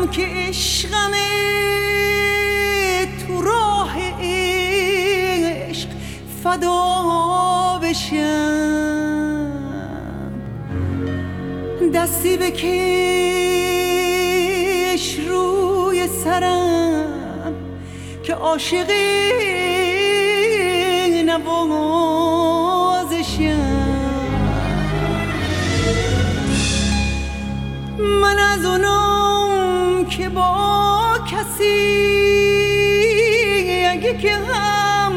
که عشقمه تو راه عشق فدا بشم، دستی بکش روی سرم که عاشق نوازشم. من از اونم که با کسی اگه که هم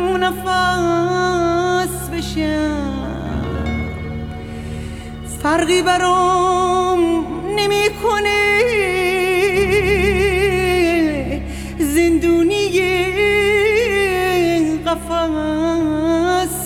نفس بشم، فرقی برام نمیکنه زندونی قفس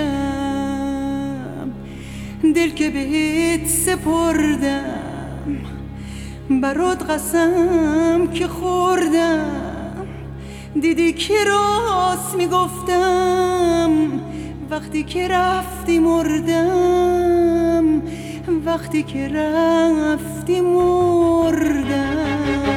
بشم. دل که بهت سپردم برات قسم که خوردم، دیدی که راست میگفتم وقتی که رفتی مردم، وقتی که رفتی مردم.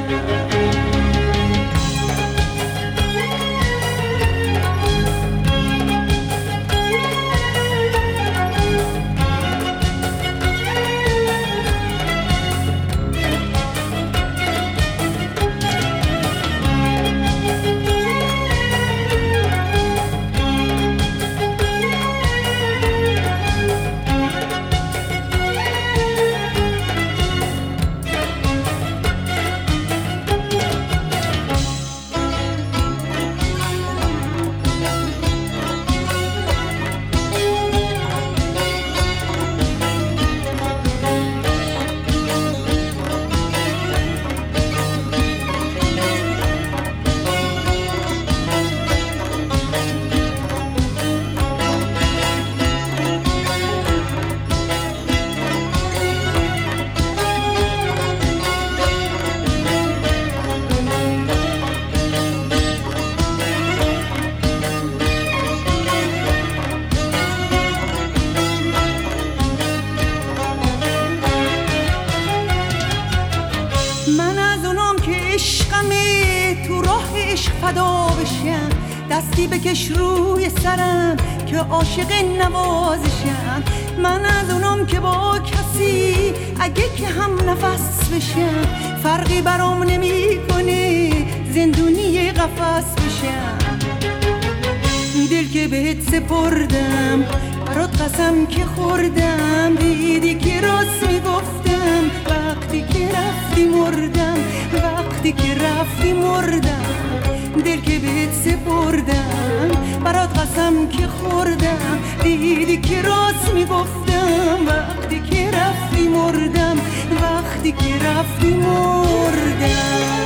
دستی بکش روی سرم که عاشق نوازشم. من از اونم که با کسی اگه که هم نفس بشم، فرقی برام نمیکنه زندونی قفس بشم. دل که بهت سپردم برات قسم که خوردم، دیدی که راست میگفتم وقتی که رفتی مردم، وقتی که رفتی مردم. دل که بهت سپردم برات قسم که خوردم، دیدی که راست میگفتم وقتی که رفتی مردم، وقتی که رفتی مردم.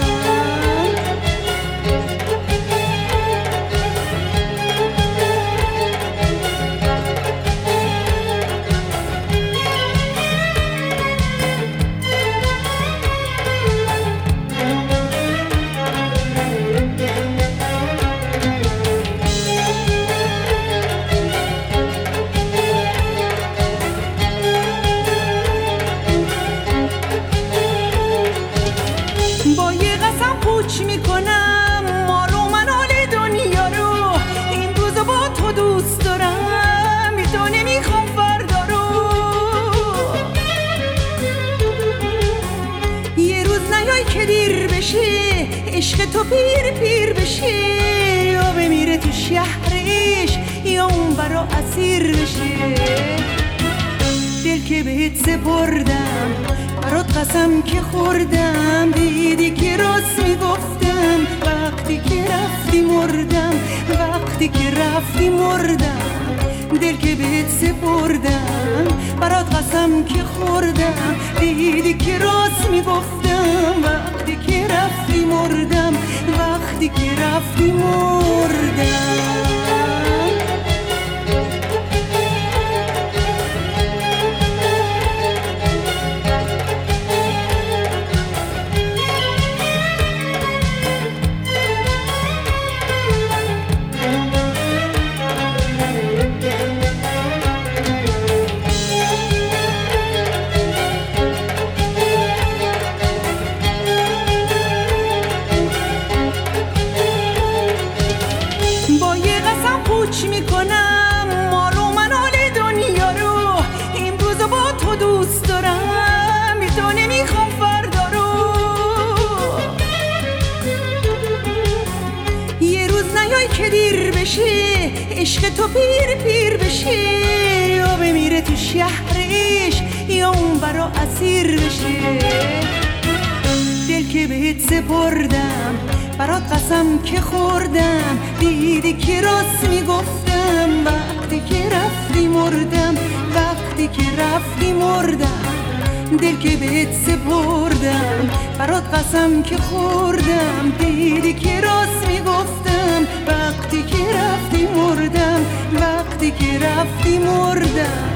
عشق تو پیر بشه یا بمیره تو شهرش یا اون برا اسیر بشه. دل که بهت سپردم برات قسم که خوردم، دیدی که راست میگفتم وقتی که رفتی مردم، وقتی که رفتی مردم. دل که بهت سپردم برات قسم که خوردم، دیدی که راست میگفتم وقتی که رفتی مردم، وقتی که رفتی مردم. دیر بشه عشق تو پیر بشه، یا بمیره تو شهرش یا اون برا اسیر بشه. دل که بهت سپردم برات قسم که خوردم، دیدی که راست میگفتم وقتی که رفتی مردم، وقتی که رفتی مردم. دل که بهت سپردم برات قسم که خوردم، دیدی که راست میگفتم وقتی که رفتی مردم، وقتی که رفتی مردم.